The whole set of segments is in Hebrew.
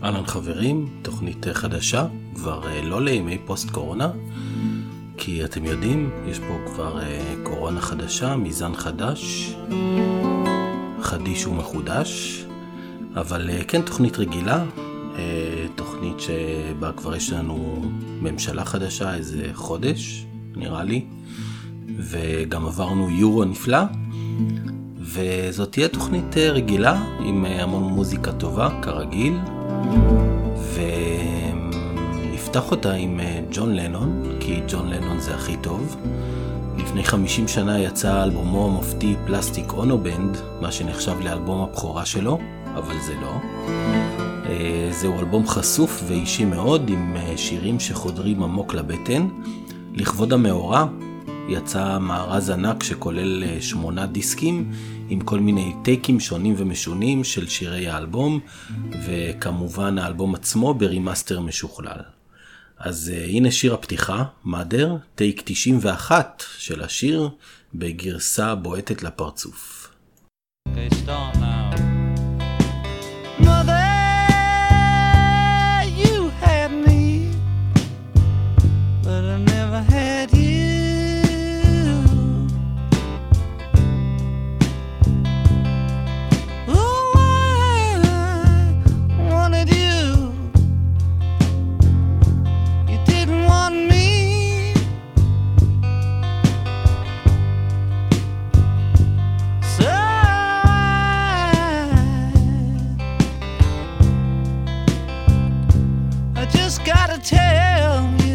אהלן חברים, תוכנית חדשה, כבר לא לימי פוסט קורונה, כי אתם יודעים, יש פה כבר קורונה חדשה, מיזן חדש, חדיש ומחודש, אבל כן תוכנית רגילה, תוכנית שבה כבר יש לנו ממשלה חדשה איזה חודש, נראה לי, וגם עברנו יורו נפלא, וזאת תהיה תוכנית רגילה עם המון מוזיקה טובה, כרגיל, ונפתח אותה עם ג'ון לנון, כי ג'ון לנון זה הכי טוב. לפני 50 שנה יצא אלבומו המופתי פלסטיק אונו בנד, מה שנחשב לאלבום הבכורה שלו, אבל זה לא. זהו אלבום חשוף ואישי מאוד, עם שירים שחודרים עמוק לבטן. לכבוד המאורע יצא מארז ענק שכולל 8 דיסקים עם כל מיני טייקים שונים ומשונים של שירי האלבום, וכמובן האלבום עצמו ברימאסטר משוכלל. אז הנה שיר הפתיחה, מאדר, טייק 91 של השיר בגרסה בועטת לפרצוף. Okay, start now. Mother, you had me, but I never had you. Oh, I wanted you. You didn't want me. So I just gotta tell you,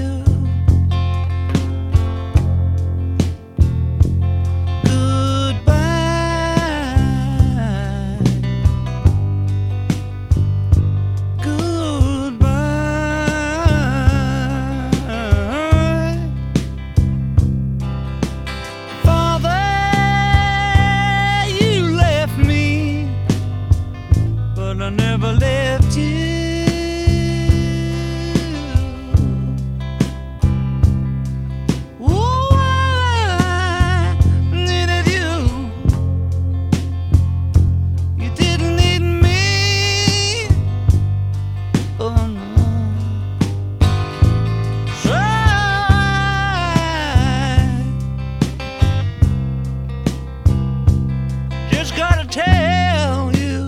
goodbye, goodbye. Father, you left me, but I never left you. Gotta tell you,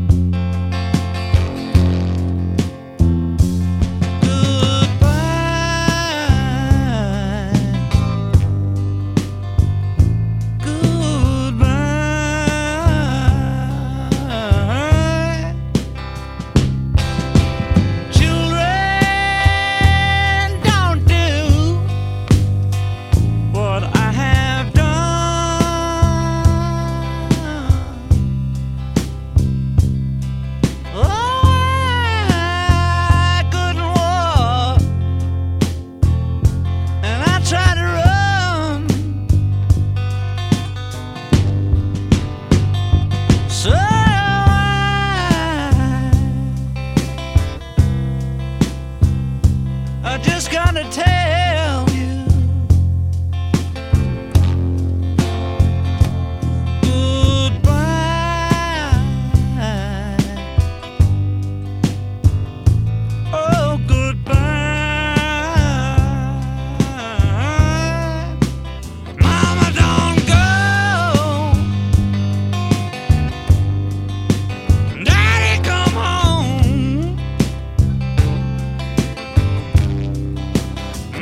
goodbye, goodbye. Children, don't do what I have done. Oh, I couldn't walk, and I tried to run. So I just gotta tell you, goodbye. Oh, goodbye. Mama, don't go. Daddy, come home.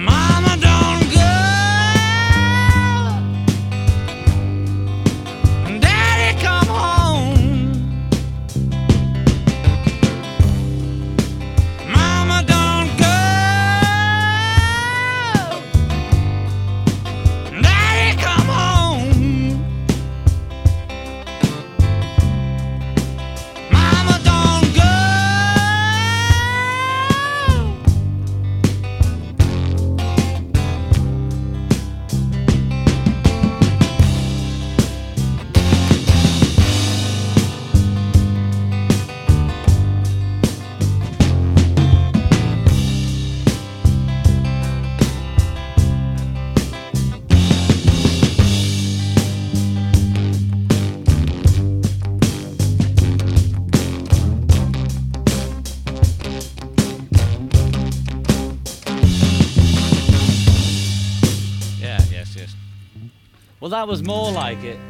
Well, that was more like it.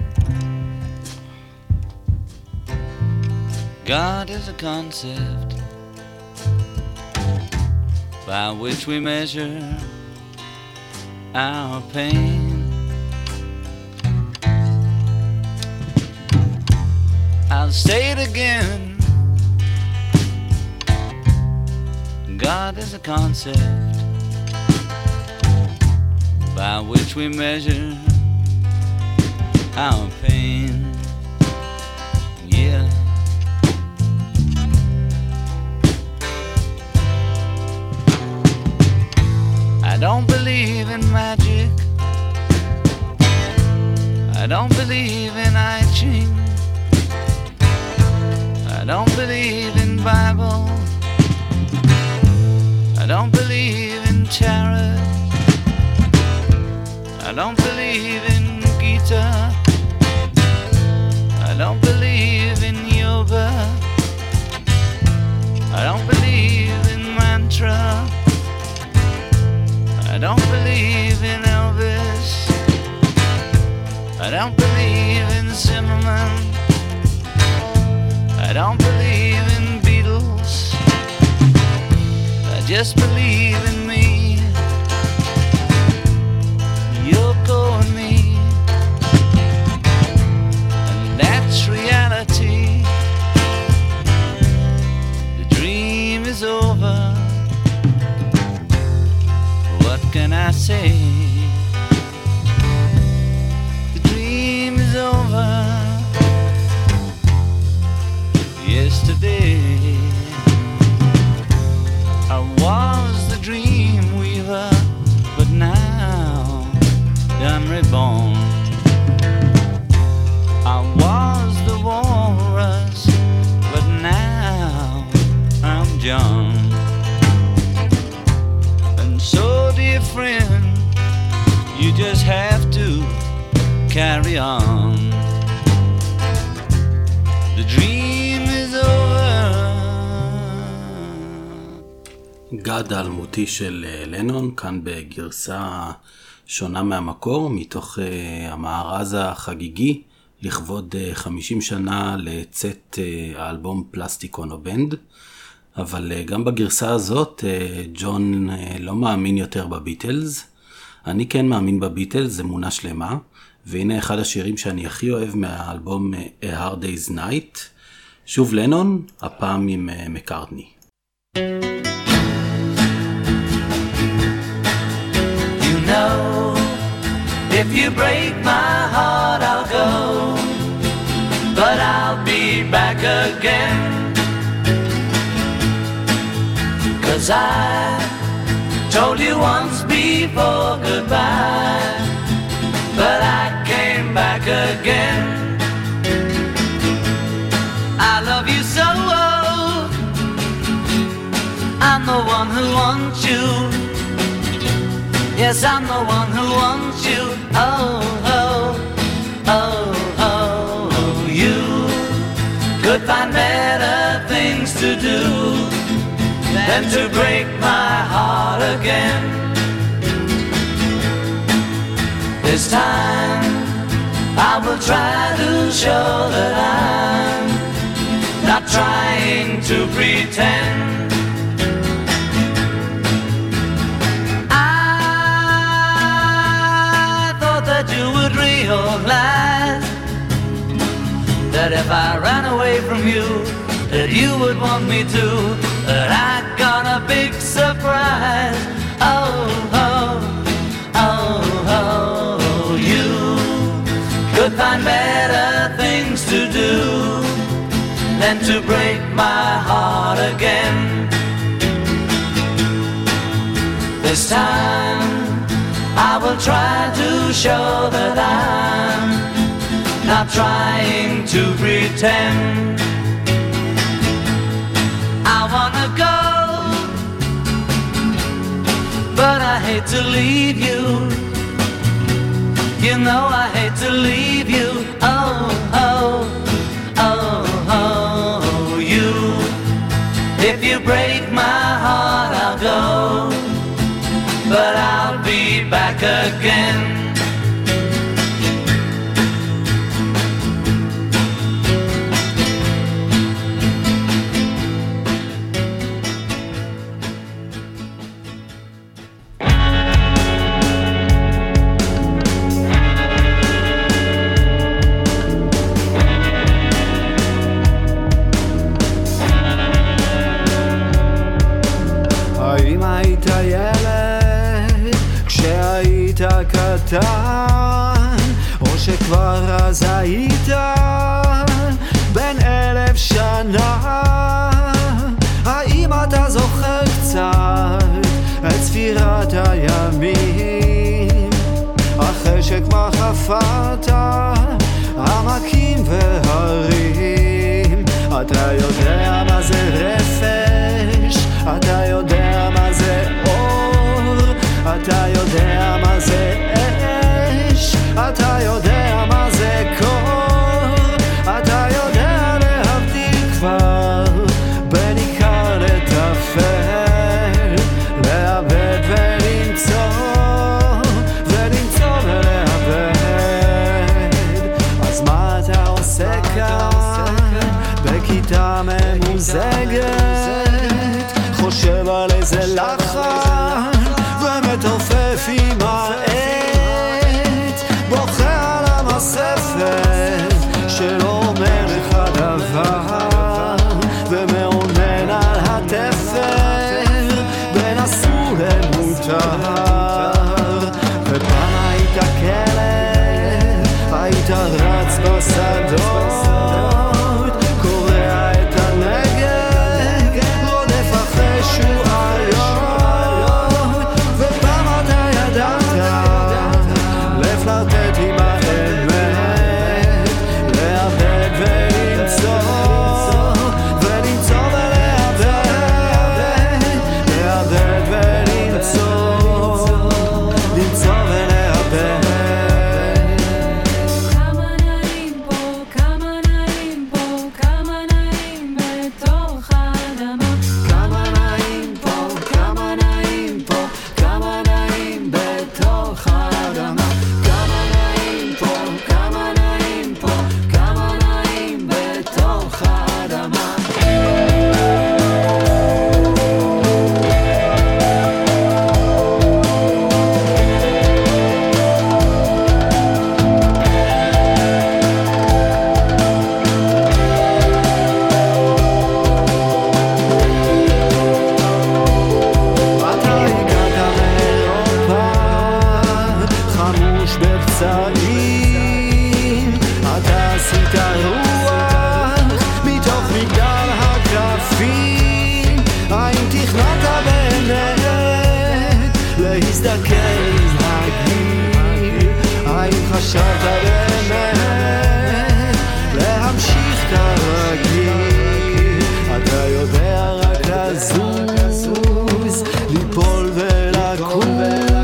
God is a concept by which we measure our pain. I'll say it again. God is a concept by which we measure our pain. Yeah. I don't believe in magic. I don't believe in I Ching. I don't believe in Bible. I don't believe in tarot. I don't believe in Gita. I don't believe in yoga. I don't believe in mantra. I don't believe in Elvis. I don't believe in Zimmerman. I don't believe in Beatles. I just believe in me. Yoko and me. And that's reality. The dream is over. What can I say? The dream is over. Yesterday I was the dream weaver, but now I'm reborn. I was the walrus, but now I'm John. And so, dear friend, you just have to carry on. The dream is over. גד האלמותי של לנון, כאן בגרסה שונה מהמקור, מתוך המארז החגיגי לכבוד 50 שנה לצאת האלבום פלסטיק אונו בנד. אבל גם בגרסה הזאת ג'ון לא מאמין יותר בביטלס. אני כן מאמין בביטלס, זה אמונה שלמה. והנה אחד השירים שאני הכי אוהב מהאלבום A Hard Day's Night. שוב לנון, הפעם עם מקארטני. You know, if you break my heart, I'll go, but I'll be back again. 'Cause I told you once before goodbye, but I came back again. I love you so, I'm the one who wants you. Yes, I'm the one who wants you. Oh, oh, oh, oh. You could find better things to do than to break my heart again. This time I will try to show that I'm not trying to pretend. You would realize that if I ran away from you, that you would want me to, that I got a big surprise. Oh, oh, oh, oh, you could find better things to do than to break my heart again. This time I will try to show that I'm not trying to pretend. I wanna go, but I hate to leave you. You know I hate to leave you. Oh, oh, oh, oh, you. If you break my heart, I'll go, but I'll be back again. אם היית ילד כשהיית קטן, או שכבר אז היית בן 1000 שנה, האם אתה זוכר קצת את ספירת הימים אחרי שכבר חפרת עמקים והרים? אתה יודע מה זה רפש, אתה יודע מה זה אור, אתה יודע מה זה אש, אתה יודע מה זה קור, אתה יודע להבדיל כבר בין עיקר לטפל, לאבד ולמצוא, ולמצוא ולאבד. אז מה אתה עושה כאן בכיתה ממוזגת, חושב על איזה לחן ומתופף עם העט, בוכה על המספת שלא אומר לך דבר, ומעונן על התפר בין אסור למותר. ופעם היית כלב, היית רץ בשדות, קורע את הנגב, רודף אחרי שועיות. ופעם אתה ידעת לפלרטט עם האמת, לאבד ולמצוא, ולמצוא ולאבד, לאבד ולמצוא, למצוא ולאבד. כמה נעים פה, כמה נעים פה, כמה נעים בתוך האדמה. כמה נעים פה, כמה נעים פה, כמה נעים בתוך האדמה. כמה נעים פה, כמה נעים פה, כמה נעים בתוך האדמה. אתה הגעת מאירופה, חמוש בפצעים, אתה עשית רוח מתוך מגדל הקרפים. האם תכננת באמת להזדקן להגיל? האם חשבת באמת להמשיך כרגיל? אתה יודע רק לזוז, ליפול ולקום,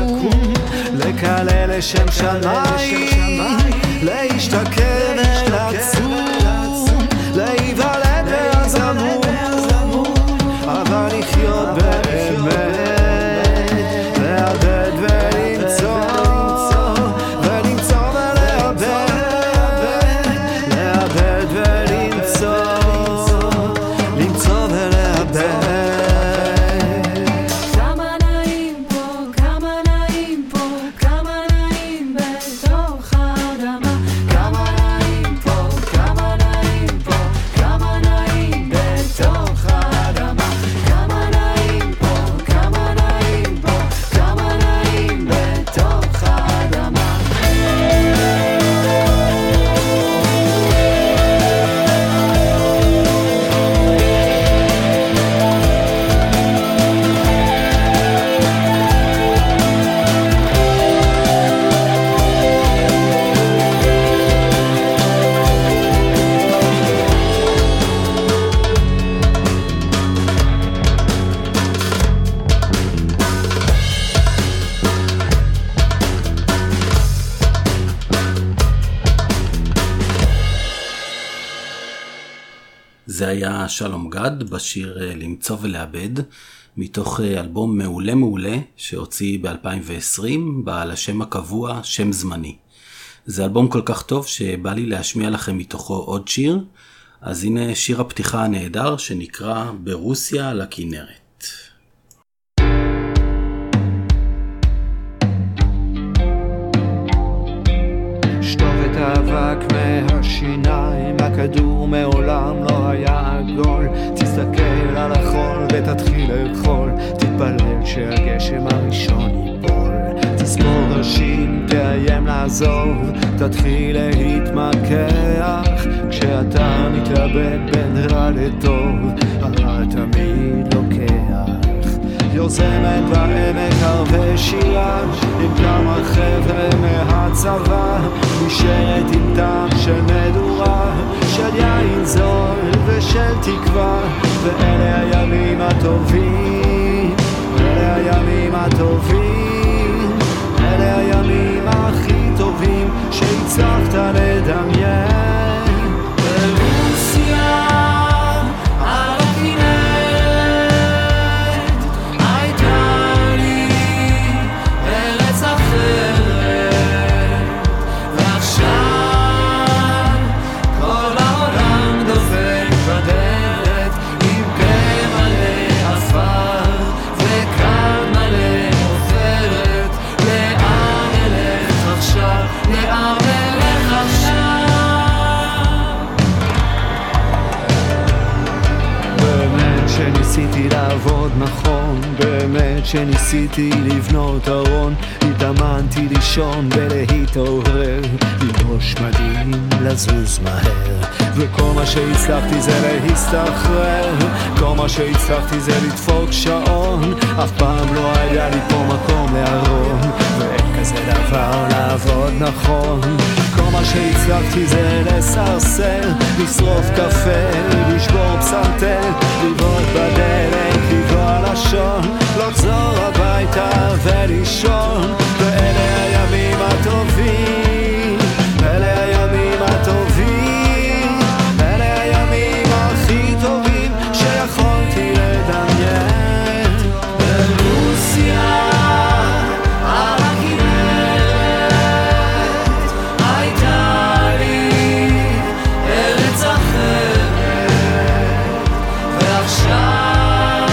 לקלל לשם שמיים, להשתכר ולצום, להיוולד ולזמות, אבל לחיות באמת, לאבד ולמצוא, ולמצוא ולאבד, לאבד ולמצוא, למצוא ולאבד. כמה נעים פה, כמה נעים פה, כמה נעים בתוך האדמה. כמה נעים פה, כמה נעים פה, כמה נעים בתוך האדמה. כמה נעים פה, כמה נעים פה, כמה נעים בתוך האדמה. זה היה שלום גד בשיר למצוא ולאבד, מתוך אלבום מעולה מעולה שהוציא ב-2020 בעל השם הקבוע שם זמני. זה אלבום כל כך טוב שבא לי להשמיע לכם מתוכו עוד שיר, אז הנה שיר הפתיחה הנהדר שנקרא ברוסיה לכנרת. שטוף את האבק מהשיניים, הכדור מעולם לא היה עגול, תסתכל על החול ותתחיל לאכול, תתפלל שהגשם הראשון ייפול, תספור ראשים, תאיים לעזוב, תתחיל להתמקח כשאתה מתלבט בין רע לטוב, הרע תמיד לוקח. יוזמת בעמק הרבה שירה עם כמה חבר'ה מהצבא, נשארת עם טעם של מדורה, של יין זול ושל תקווה, ואלה הימים הטובים, אלה הימים הטובים, אלה הימים הכי טובים שהצלחת לדמיין. ברוסיה על הכנרת הייתה לי ארץ אחרת, ועכשיו כל העולם דופק בדלת עם פה מלא עפר וכאן מלא עופרת. לאן אלך עכשיו? לאן אלך עכשיו? באמת שניסיתי לעבוד נכון, באמת שניסיתי לבנות ארון, התאמנתי לישון ולהתעורר, ללבוש מדים, לזוז מהר, וכל מה שהצלחתי זה להסתחרר, כל מה שהצלחתי זה לדפוק שעון, אף פעם לא היה לי פה מקום לארון, ואין כזה דבר לעבוד נכון. כל מה שהצלחתי זה לסרסר, לשרוף קפה, לשבור פסנתר, לבעוט בדלת, לבעוע לשון, לחזור הביתה ולישון. ואלה הימים הטובים, אלה הימים הטובים, אלה הימים הכי טובים שיכולתי לדמיין. ברוסיה על הכנרת הייתה לי ארץ אחרת, ועכשיו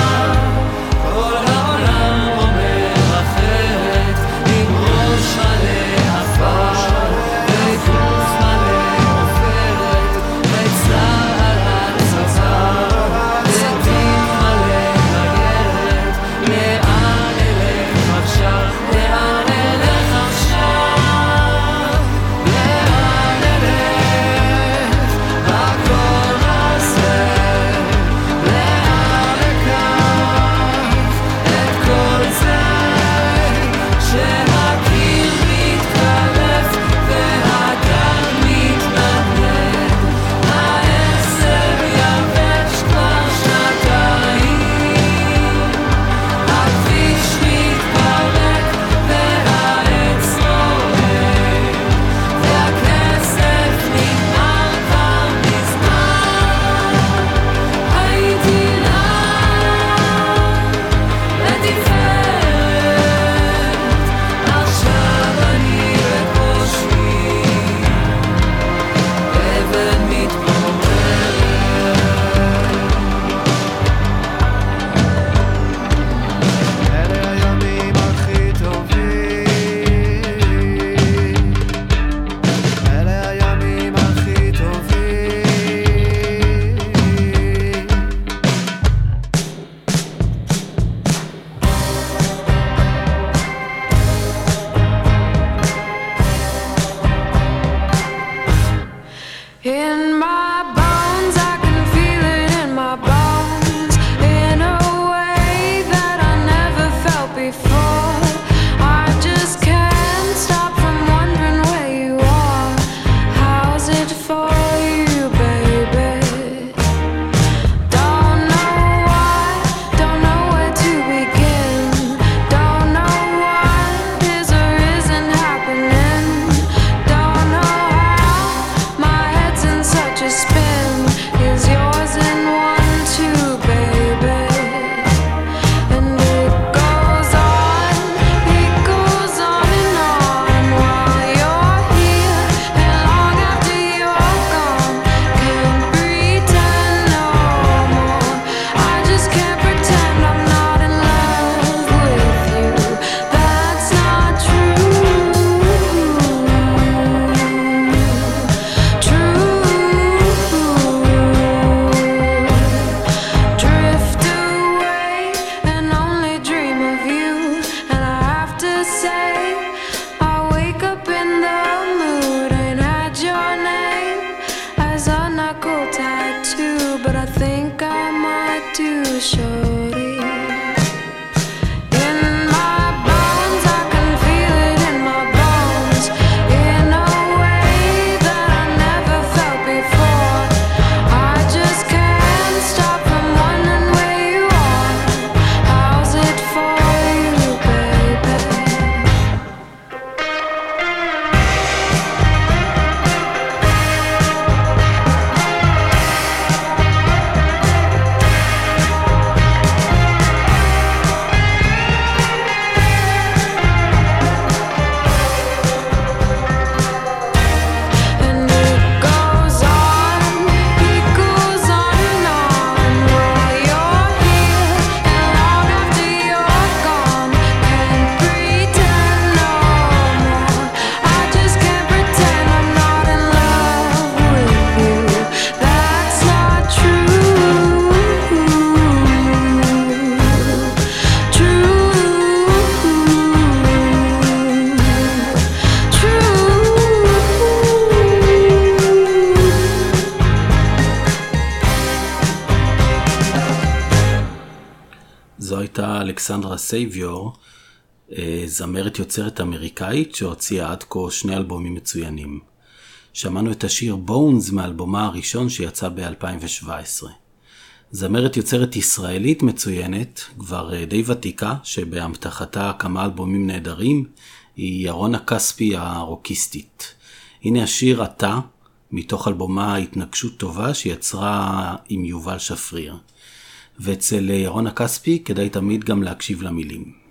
זו הייתה אלכסנדרה סייביור, זמרת יוצרת אמריקאית שהוציאה עד כה 2 אלבומים מצוינים. שמענו את השיר בונס מאלבומה הראשון שיצא ב-2017. זמרת יוצרת ישראלית מצוינת, כבר די ותיקה, שבהמתחתה כמה אלבומים נהדרים, היא ירונה כספי הרוקיסטית. הנה השיר אתה, מתוך אלבומה התנגשות טובה שיצרה עם יובל שפריר. ואצל ירונה כספי כדאי תמיד גם להקשיב למילים.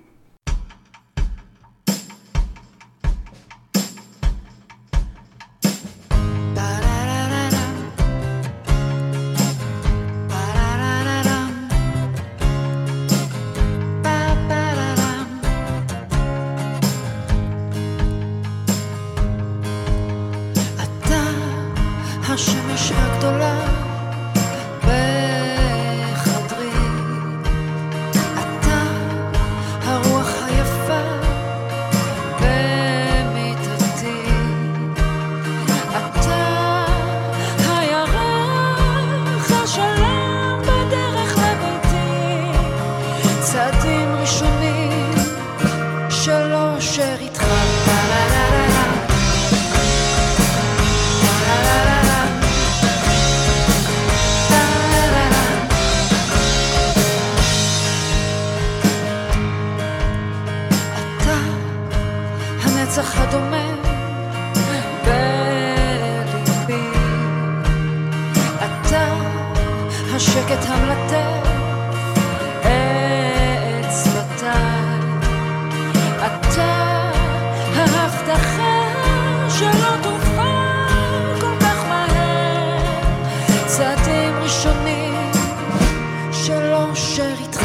השמש הגדולה בחדרי, אתה הרוח היפה במיטתי, אתה הירח השלם בדרך לביתי, צעדים ראשונים שלא שר איתך. הנצח הדומם בליבי, אתה השקט המלטף את שפתיי, אתה ההבטחה שלא תופר כל כך מהר, צעדים ראשונים שלא שר איתך.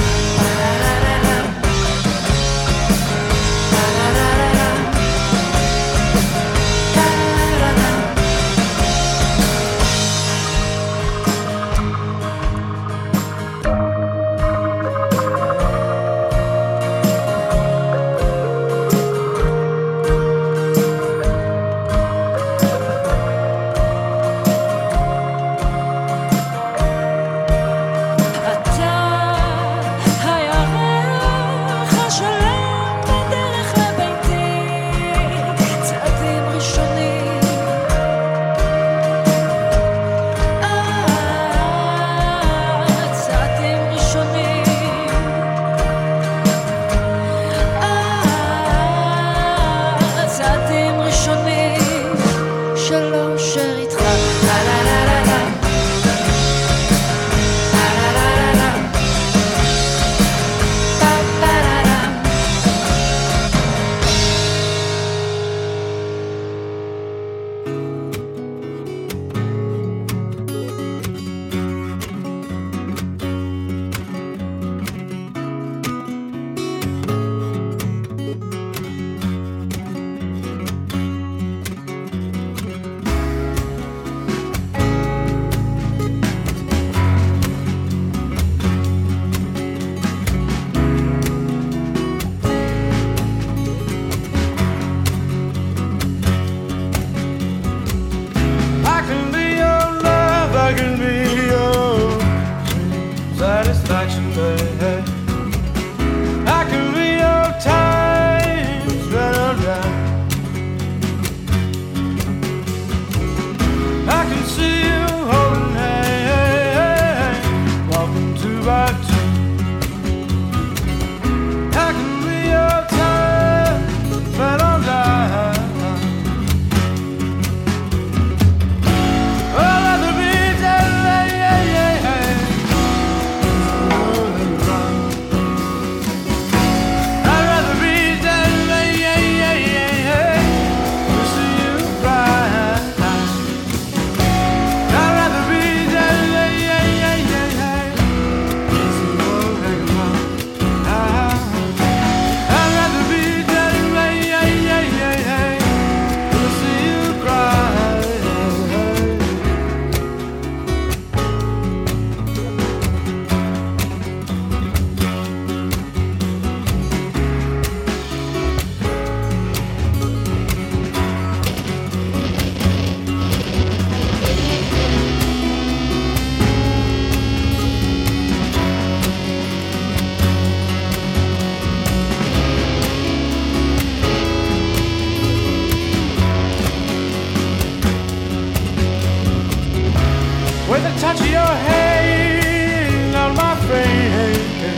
your hand on my face.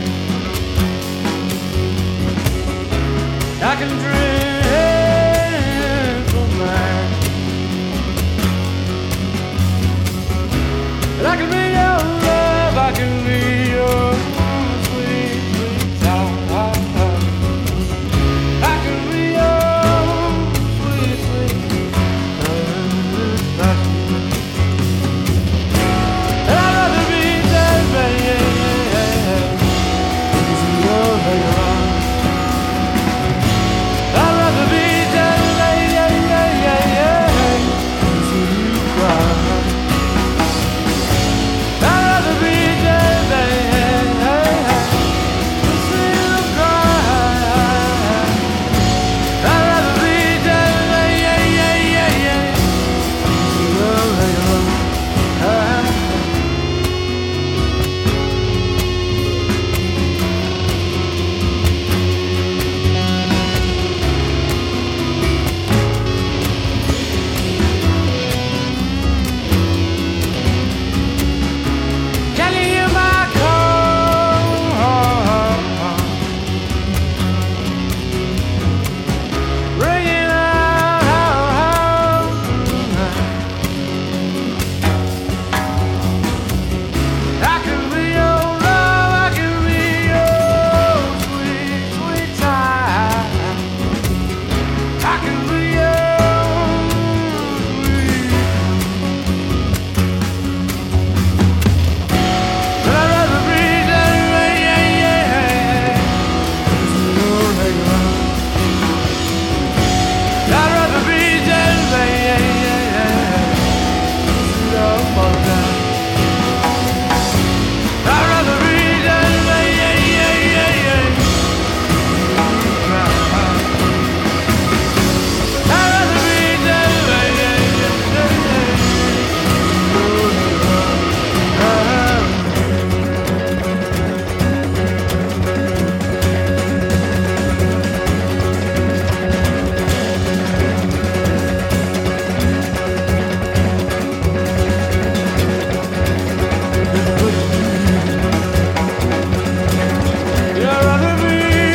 I can drink from that. And I can be your love, I can be your sweet, sweet child. I can be your sweet, sweet child. And I'd rather be dead, baby. I'd rather be dead, Can you hear my call? Ringing out. I can be your love, I can be your sweet, sweet child. I can be your sweet. But I'd rather be dead, I'd rather be dead, I'd rather be dead, I'd rather be I'd rather be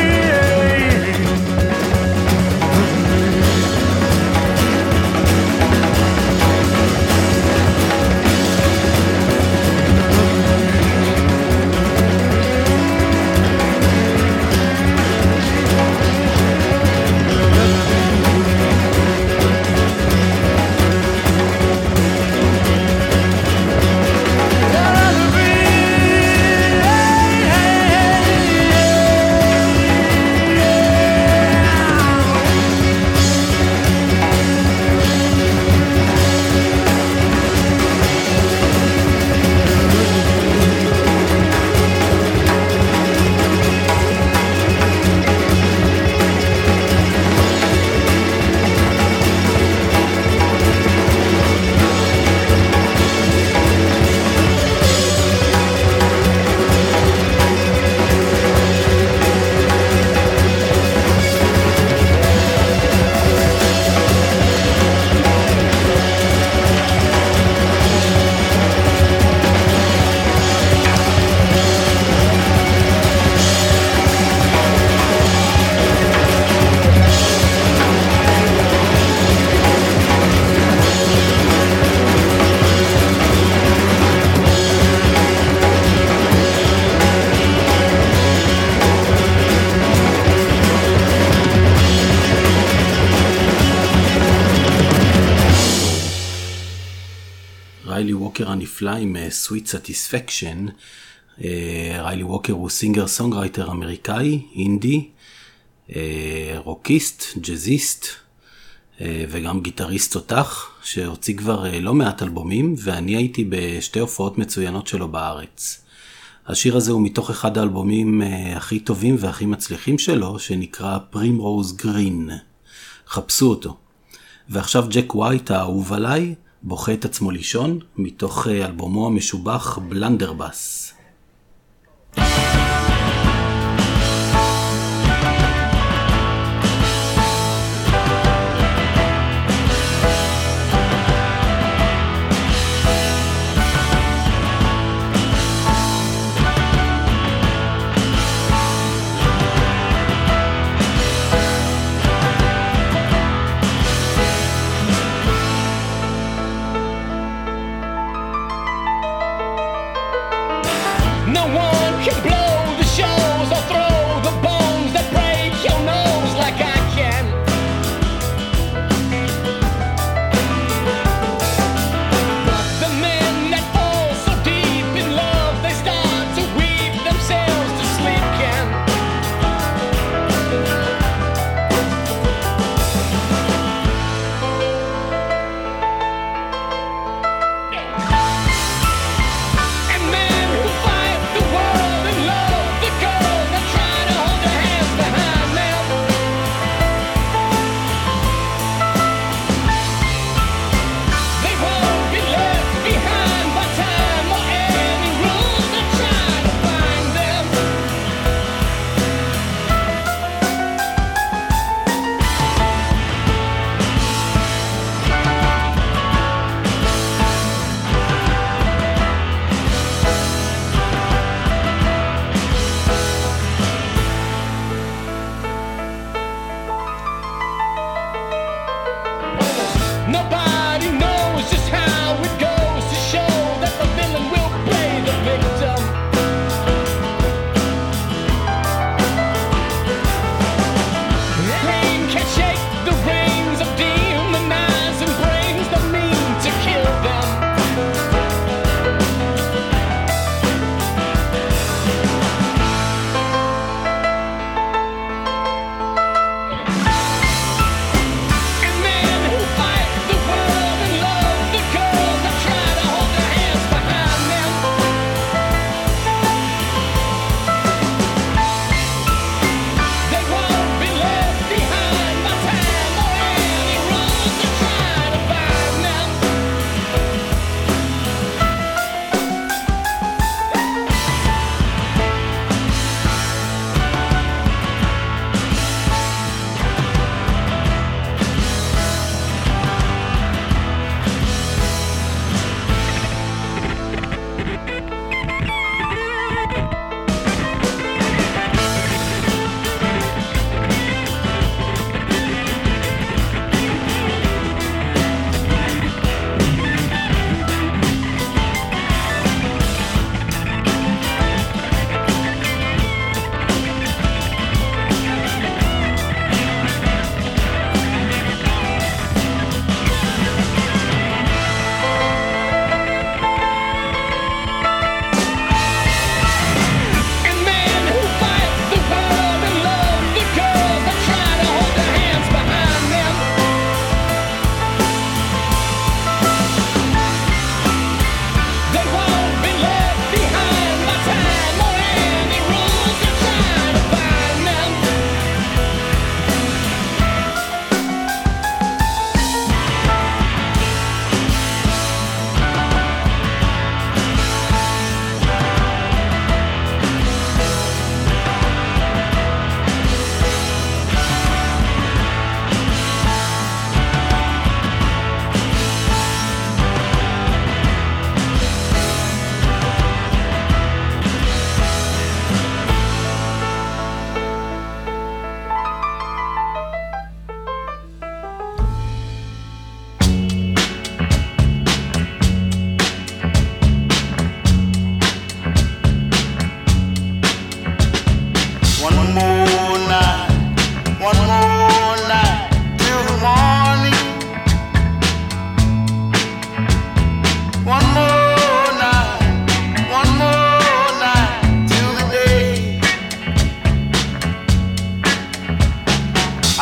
ריילי ווקר הנפלא עם Sweet Satisfaction. ריילי ווקר הוא סינגר סונגרייטר אמריקאי, אינדי, רוקיסט, ג'זיסט וגם גיטריסט תותח שהוציא כבר לא מעט אלבומים, ואני הייתי בשתי הופעות מצוינות שלו בארץ. השיר הזה הוא מתוך אחד האלבומים הכי טובים והכי מצליחים שלו, שנקרא Primrose Green. חפשו אותו. ועכשיו ג'ק ווייט האהוב עליי בוכה את עצמו לישון מתוך אלבומו המשובח בלנדרבאס.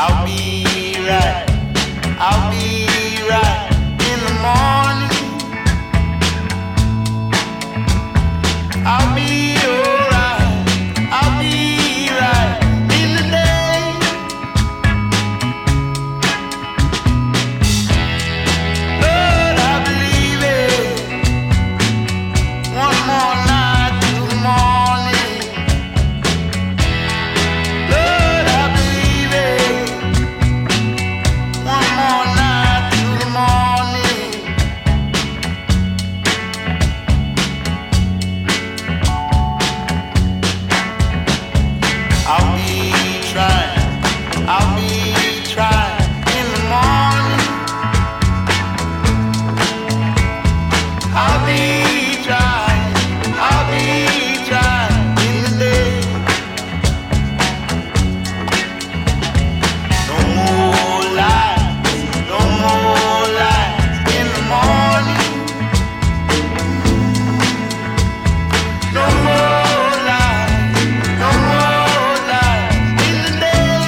I'll be right. I'll be right in the morning. I'll be alright. I'll be right in the day. Lord, I believe it. One more night till the morning. Lord, I believe it. One more night till the morning. I'll be trying in the morning. I'll be trying in the day. No more lies in the morning. No more lies in the day.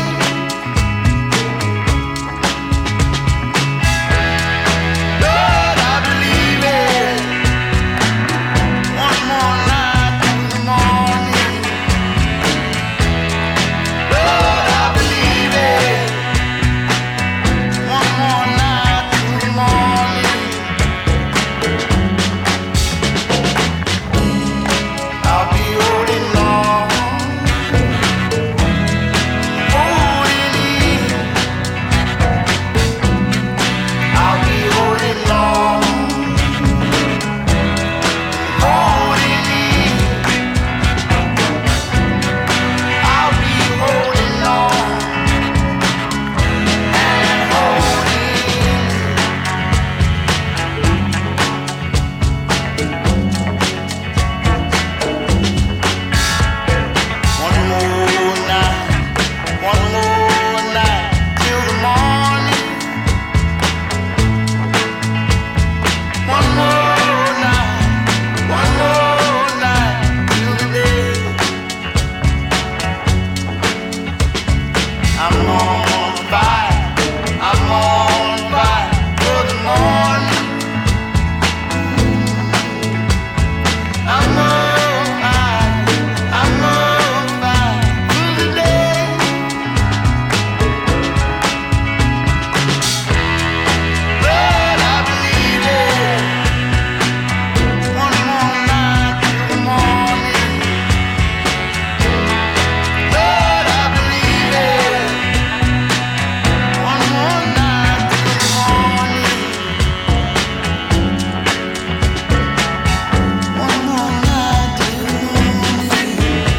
Lord, I believe it. One more night till the morning. Lord, I believe it. One more night till the morning. I'll be holding on, holding in. I'll be holding on, holding in. I'll be holding on and holding in. One more night till the morning. One more night till the day. I'm on fire for the morning. I'm on fire for the day. Lord, I believe it. One more night till the morning. Lord, I believe it. One more night till the morning. One more night till the morning.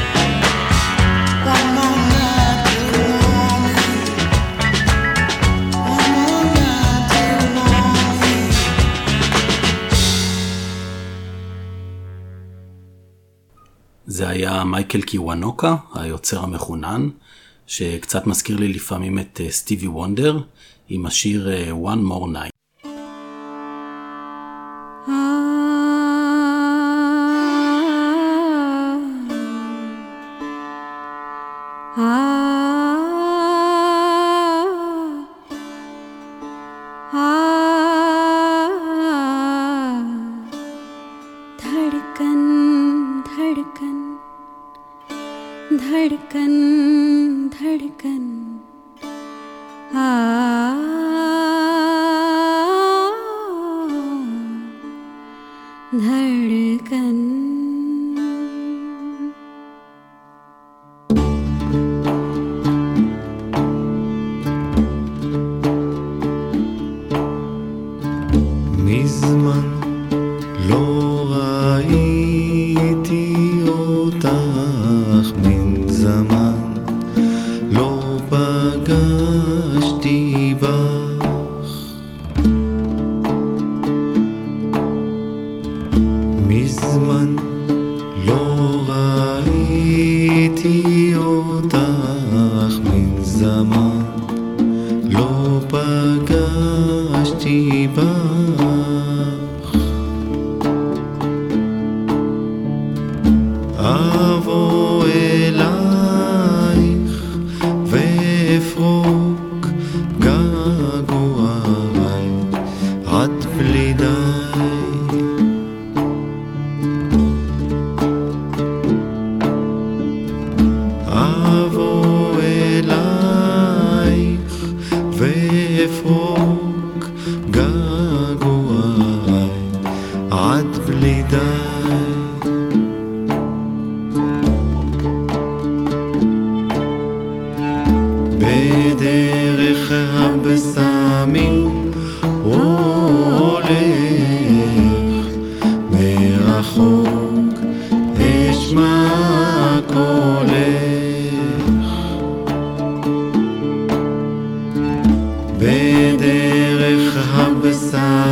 One more night till the morning. One more night till the morning. זה היה מייקל קיוונוקה, היוצר המחונן, שקצת מזכיר לי לפעמים את סטיבי וונדר, עם השיר One More Night. धड़कन धड़कन धड़कन धड़कन धड़कन מזמן לא ראיתי אותך, מן זמן לא פגשתי בך. מזמן לא ראיתי אותך, מן זמן לא פגשתי בך. אבוא אלייך ואפרוט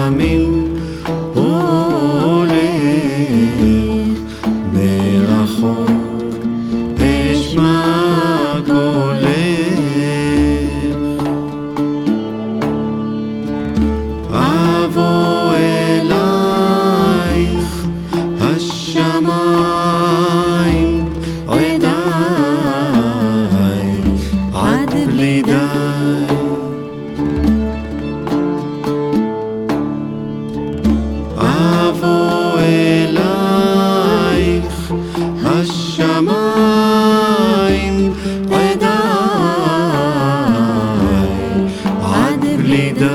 ימים הולך מרחוק אשמע קולך אבוא אלייך השמיים עדיי עד בלי די אבוא אלייך השמיים עדיי עד בלי די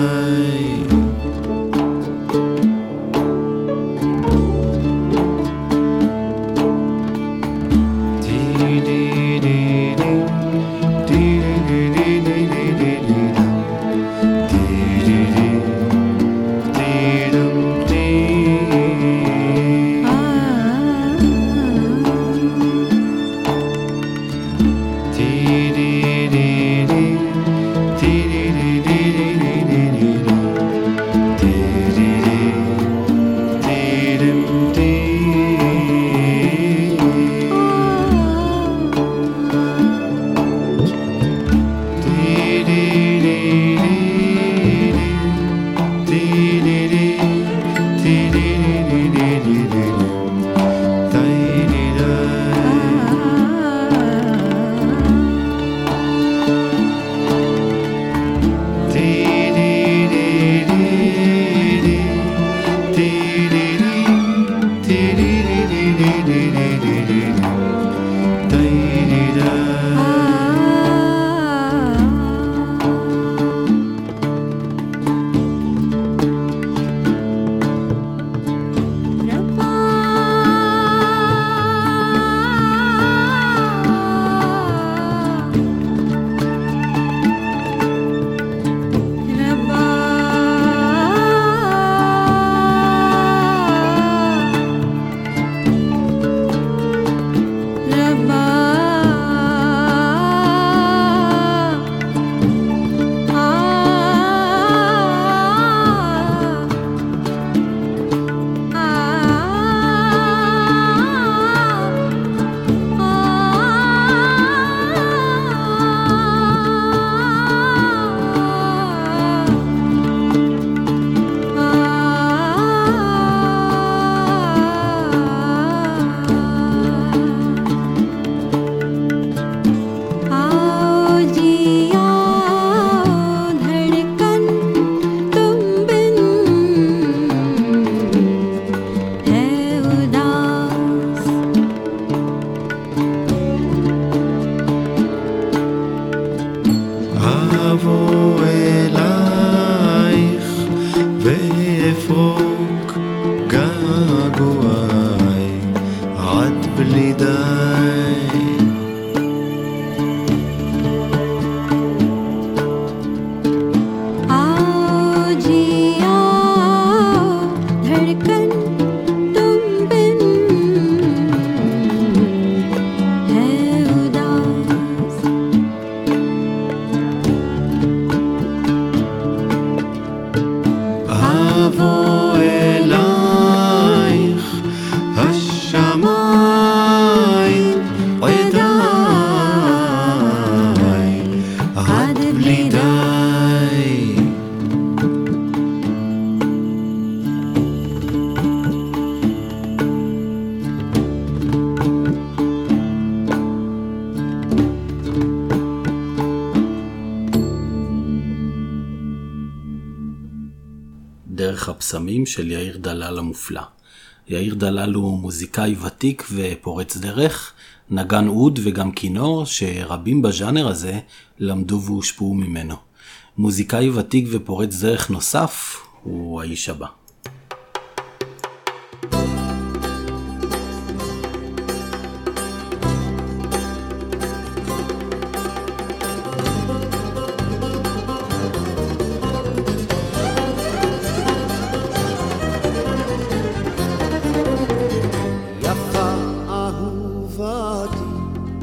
דרך הפסמים של יאיר דלל המופלא. יאיר דלל הוא מוזיקאי ותיק ופורץ דרך, נגן אוד וגם כינור שרבים בז'אנר הזה למדו והושפעו ממנו. מוזיקאי ותיק ופורץ דרך נוסף הוא האיש הבא.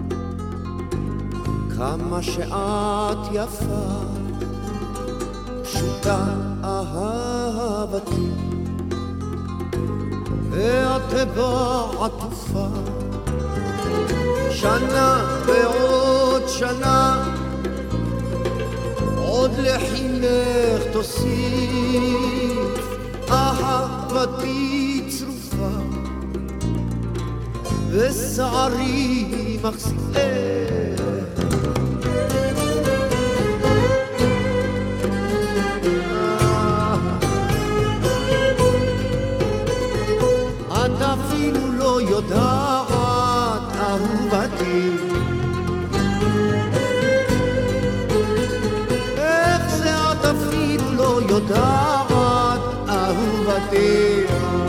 כמה שאת יפה, פשוטה אהבתי, ואת בעטופה, שנה ועוד שנה, עוד לחינך תוסיף, אהבתי צרופה, ושערי מחזיק. את אפילו לא יודעת, אהובתי, איך זה את אפילו לא יודעת, אהובתי,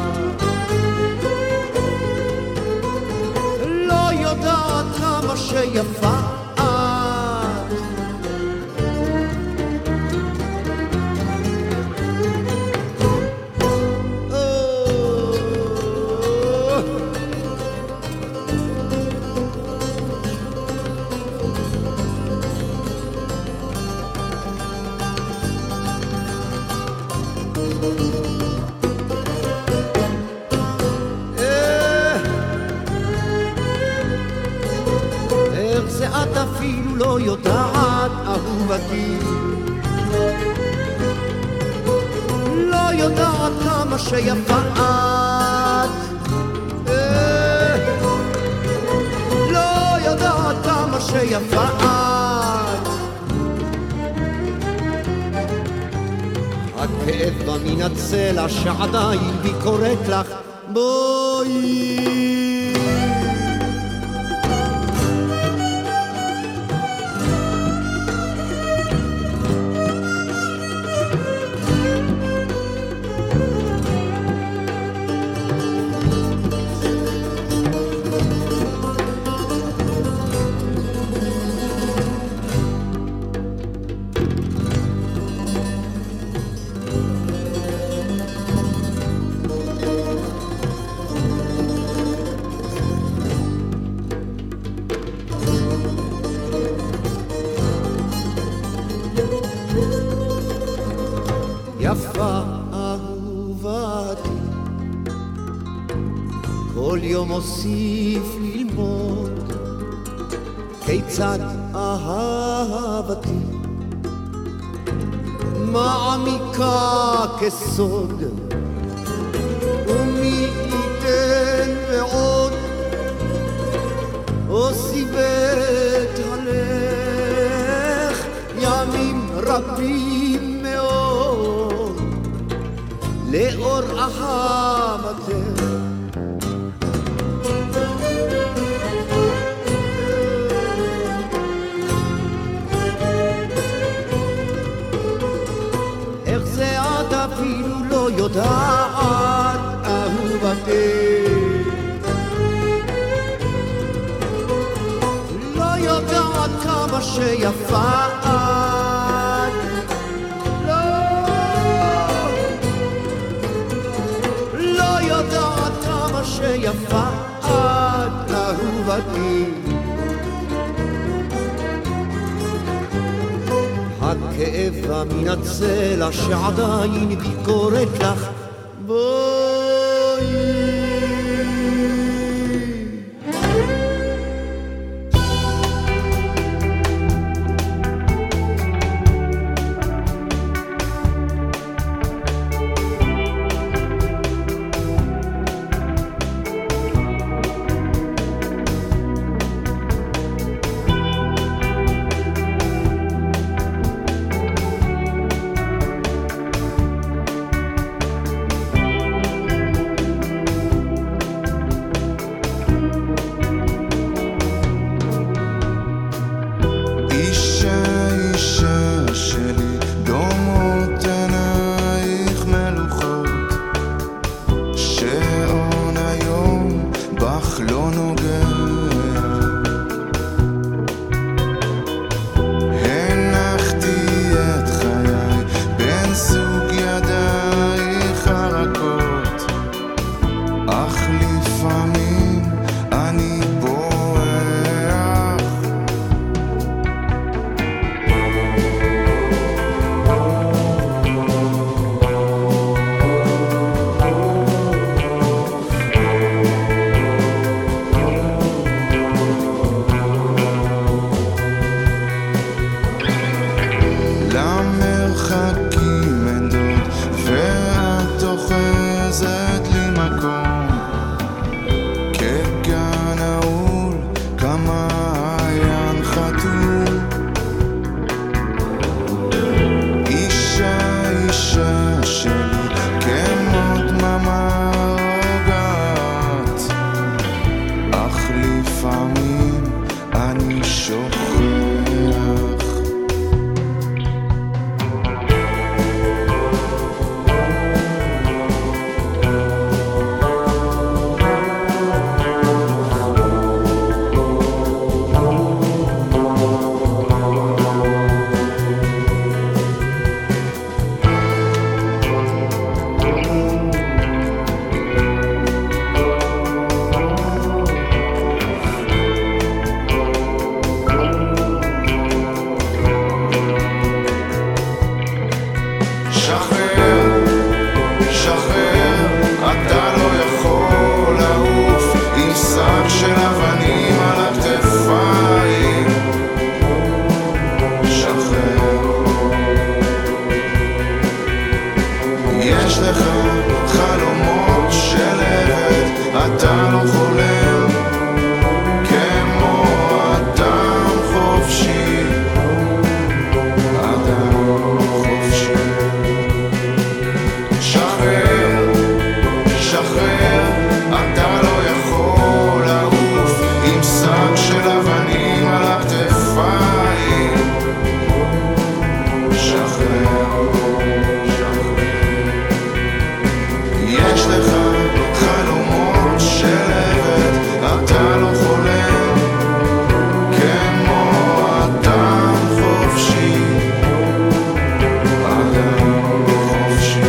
לא יודעת כמה שיפה את. איך זה את אפילו לא יודעת, אהובתי, לא יודעת כמה שיפה את, לא יודעת כמה שיפה את. הכאב בא מן הצלע שעדיין בי קוראת לך, בואי. יפה אהובתי, כל יום אוסיף ללמוד כיצד אהבתי מעמיקה כסוד, ומי ייתן ועוד אוסיף את הלך ימים רבים מאוד לאור אהבתך. איך זה את אפילו לא יודעת, אהובתי, לא יודעת כמה שיפה את, לא יודעת כמה שיפה את, אהובתי. הכאב בא מן הצלע שעדיין בי קוראת לך, בואי. לך חלומות של עבד, אתה לא חולם כמו אדם חופשי, אדם חופשי. שחרר, שחרר, אתה לא יכול לעוף עם שק של אבנים על הכתפיים. שחרר, יש לך חלומות של עבד, אתה לא חולם כמו אדם חופשי, אדם חופשי.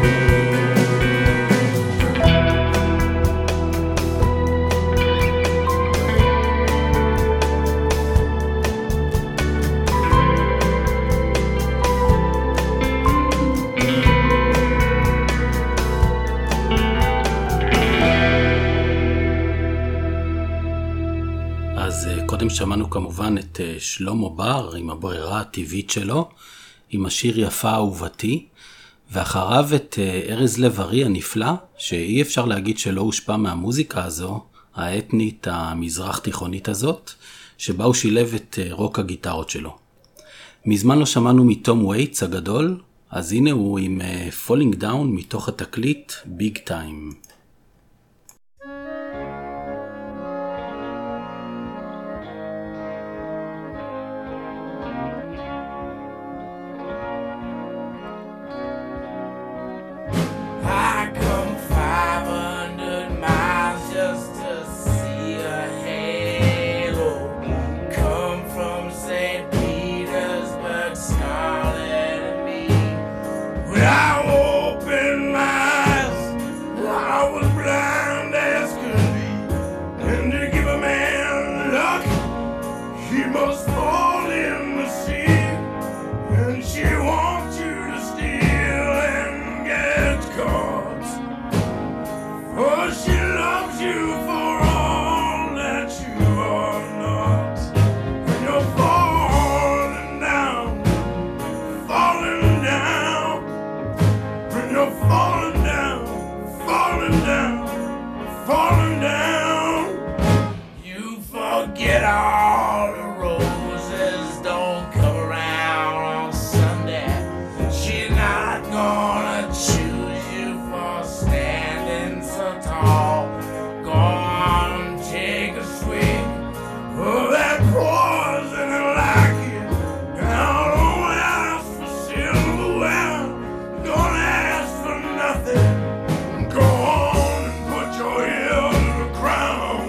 אז קודם שמענו כמובן את שלמה בר עם הברירה הטבעית שלו, עם השיר יפה אהובתי, ואחריו את ארז לב-ארי הנפלא, שאי אפשר להגיד שלא הושפע מהמוזיקה הזו, האתנית המזרח תיכונית הזאת, שבה הוא שילב את רוק הגיטרות שלו. מזמן לא שמענו מתום וייטס הגדול, אז הנה הוא עם Falling Down מתוך התקליט Big Time. I come 500 miles just to see a halo come from St. Petersburg, Scarlet and me. When I opened my eyes, I was blind as could be. And to give a man luck, he must fall in the sea. And she wants you to steal and get caught. For she loves you for all that you are not. When you're falling down, falling down. When you're falling down, falling down, falling down. You forget all the roses don't come around on Sunday. She's not gonna choose you for standing so tall. Go on and take a swig of that poison and like it. Now don't ask for silverware, don't ask for nothing. Go on and put your ear to the ground.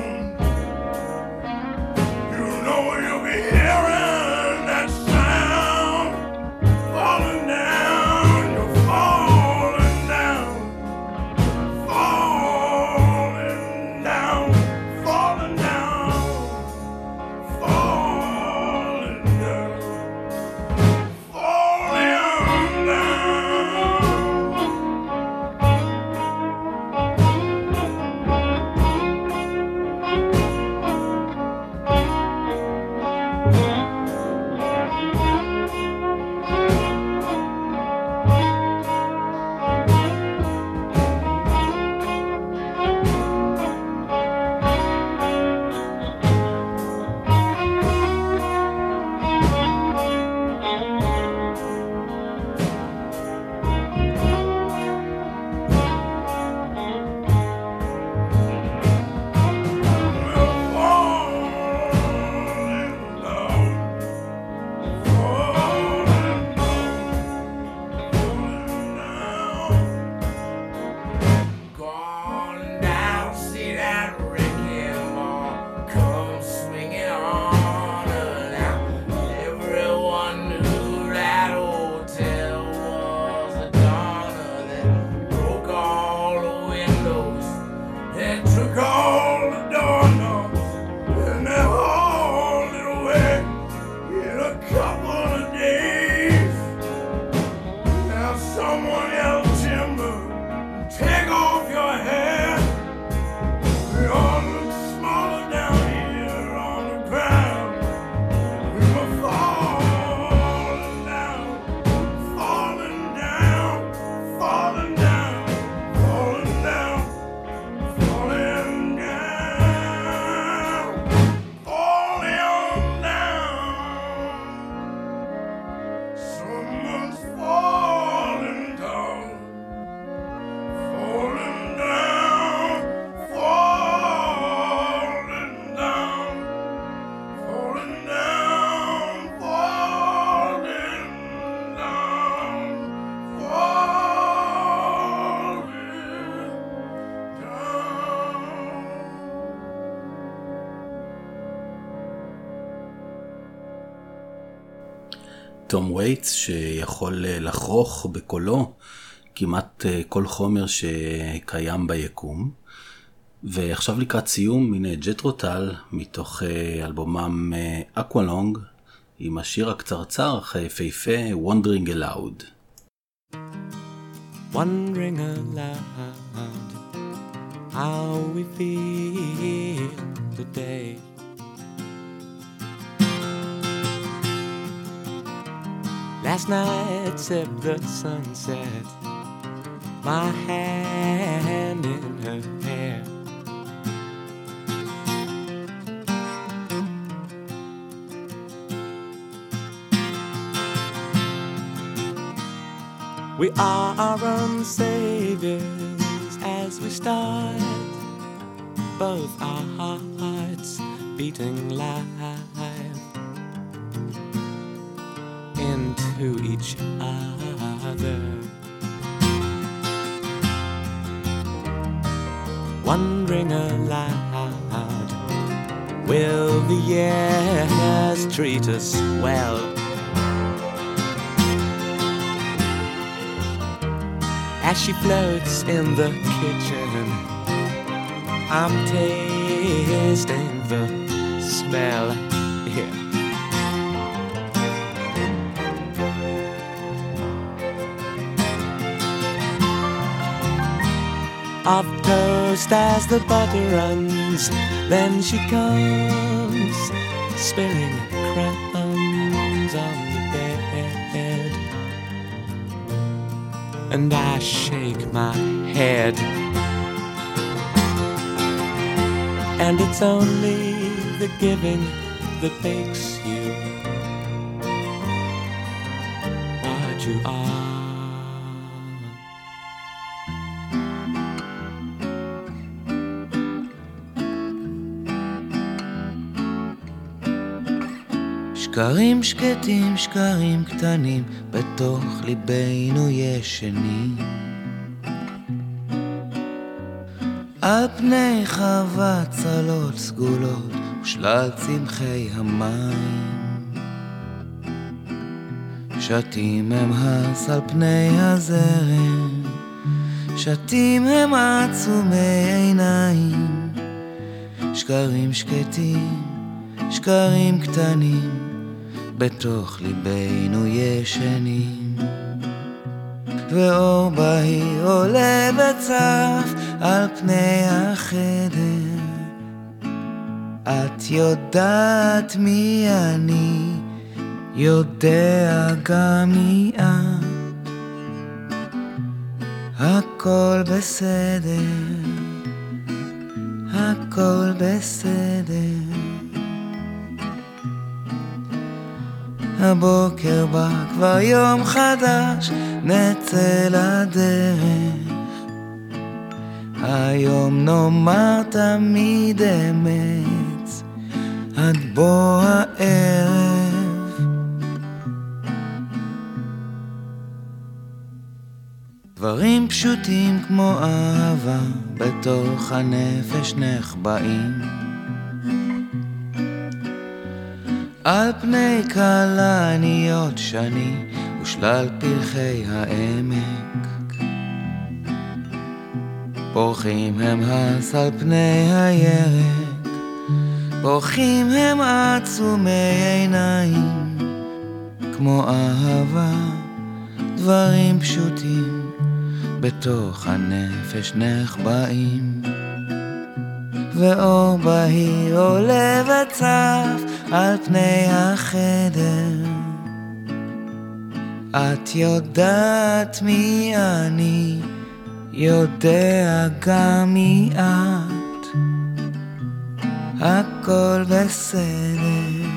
You know you'll be hearing that sound. Falling down, you're falling down. Falling down, falling down. Falling down, falling falling down. תום וייטס, שיכול לחרוך בקולו כמעט כל חומר שקיים ביקום. ועכשיו לקראת סיום, הנה ג'תרו טל מתוך אלבומם אקוולונג, עם השיר הקצרצר אך היפהפה Wandering Aloud. Wondering aloud how we feel today. Last night sipped the sunset, my hand in her hair. We are our own saviors as we start, both our hearts beating live into each other. Wondering aloud, will the years treat us well? As she floats in the kitchen, I'm tasting the smell. Yeah. Of toast as the butter runs, then she comes, spilling crumbs on the bed. And I shake my head, and it's only the giving that makes you what you are. שקרים שקטים, שקרים קטנים, בתוך ליבנו ישנים. על פני חוות צלות סגולות ושלל צמחי המים. שתים הם הס על פני הזרם, שתים הם עצומי עיניים. שקרים שקטים, שקרים קטנים, בתוך ליבנו ישנים. ואור בהיר עולה וצף על פני החדר. את יודעת מי אני, יודע גם מי את. הכל בסדר, הכל בסדר. הבוקר בא כבר יום חדש, נצא לדרך. היום נאמר תמיד אמת, עד בוא הערב. דברים פשוטים כמו אהבה, בתוך הנפש נחבאים. על פני כלניות שני ושלל פרחי העמק. פורחים הם הס על פני הירק, פורחים הם עצומי עיניים. כמו אהבה, דברים פשוטים, בתוך הנפש נחבאים. ואור בהיר עולה וצף על פני החדר. את יודעת מי אני, יודע גם מי את. הכל בסדר,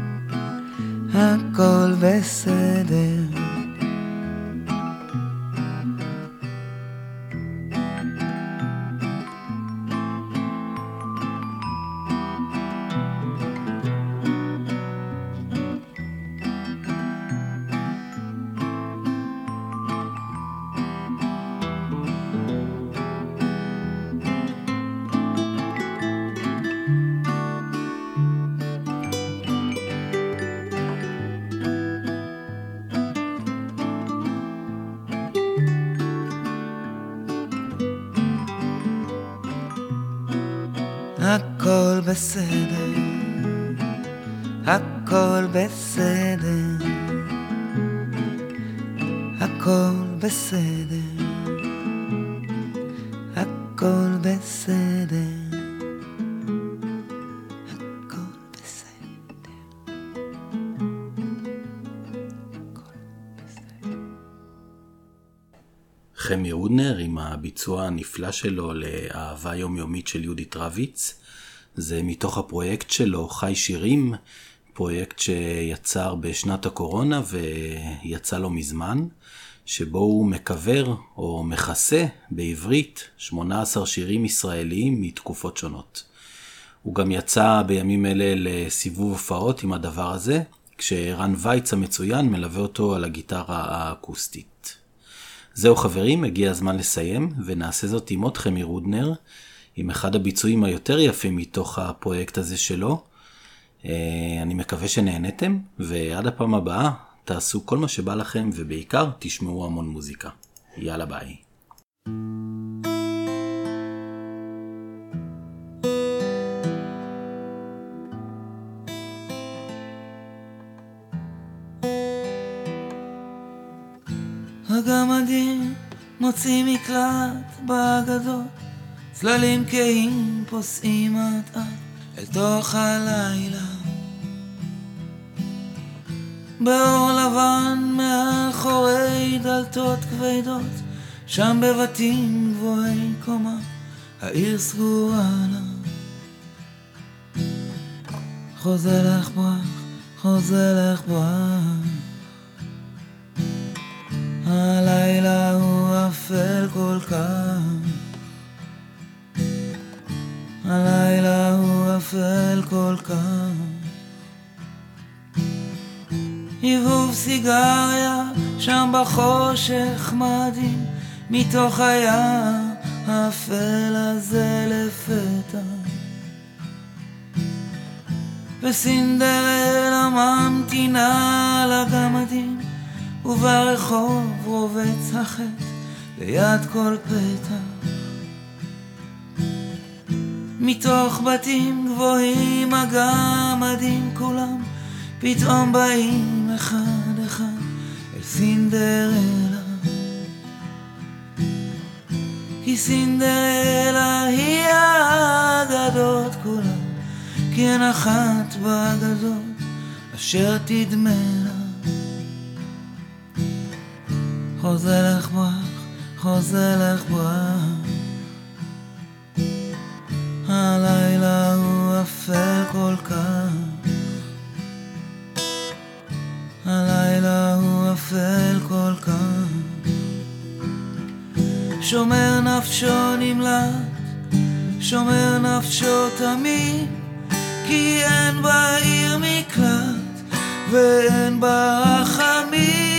הכל בסדר. בסדר, הכל בסדר, הכל בסדר, הכל בסדר. חמי רודנר עם הביצוע הנפלא שלו לאהבה יומיומית של יהודית רביץ. זה מתוך הפרויקט שלו חי שירים, פרויקט שיצר בשנת הקורונה ויצא לו מזמן, שבו הוא מקבר או מכסה בעברית 18 שירים ישראליים מתקופות שונות. הוא גם יצא בימים אלה לסיבוב הופעות עם הדבר הזה, כשרן וייץ המצוין מלווה אותו על הגיטרה האקוסטית. זהו חברים, הגיע הזמן לסיים, ונעשה זאת עם עוד חמי רודנר, עם אחד הביצועים היותר יפים מתוך הפרויקט הזה שלו. אני מקווה שנהנתם, ועד הפעם הבאה תעשו כל מה שבא לכם, ובעיקר תשמעו המון מוזיקה. יאללה ביי. הגמדים מוצאים מקלט באגדות, צללים כהים פוסעים אט אט אל תוך הלילה, באור לבן מאחורי דלתות כבדות, שם בבתים גבוהי קומה העיר סגורה לה. חוזה לך ברח, חוזה לך ברח, הלילה הוא אפל כל כך, הלילה הוא אפל כל כך. הבהוב סיגריה שם בחושך מדהים, מתוך הים האפל הזה לפתע, וסינדרלה ממתינה לגמדים, וברחוב רובץ החטא ליד כל פתח. מתוך בתים גבוהים הגמדים כולם פתאום באים אחד אחד אל סינדרלה, כי סינדרלה היא האגדות כולם, כי אין אחת באגדות אשר תדמה לה. חוזה לך ברח, חוזה לך ברח, הלילה הוא אפל כל כך, הלילה הוא אפל כל כך. שומר נפשו נמלט, שומר נפשו תמיד, כי אין בעיר מקלט ואין בה רחמים.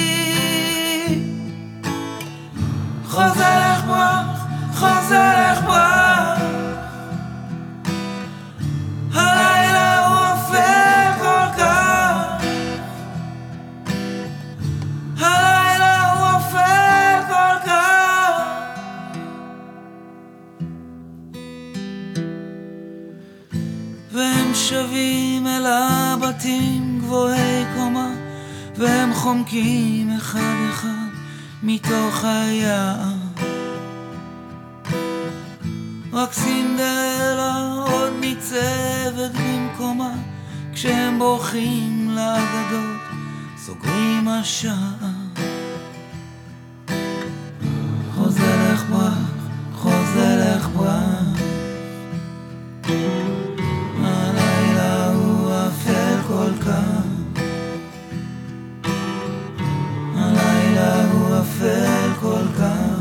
חוזה לך ברח, חוזה לך ברח, הלילה הוא אפל כל כך, הלילה הוא אפל כל כך. והם שבים אל הבתים גבוהי קומה, והם חומקים אחד אחד מתוך היער. רק סינדרלה עוד ניצבת במקומה, כשהם בורחים לאגדות סוגרים השער. חוזה לך ברח, חוזה לך ברח, הלילה הוא אפל כל כך, הלילה הוא אפל כל כך.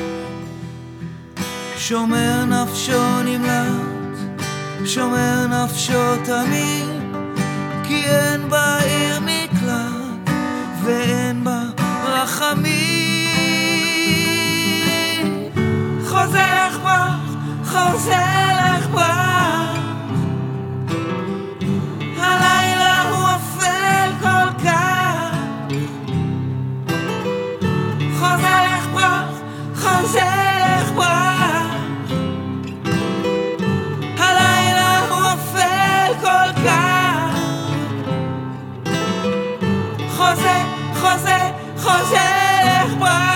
שומר נפשו נמלט, שומר נפשו תמיד, כי אין בעיר מקלט ואין בה רחמים. חוזה לך ברח, חוזה לך ברח, הלילה הוא אפל כל כך. חוזה לך ברח, חוזה לך ברח, הלילה הוא אפל חוזה לך ברח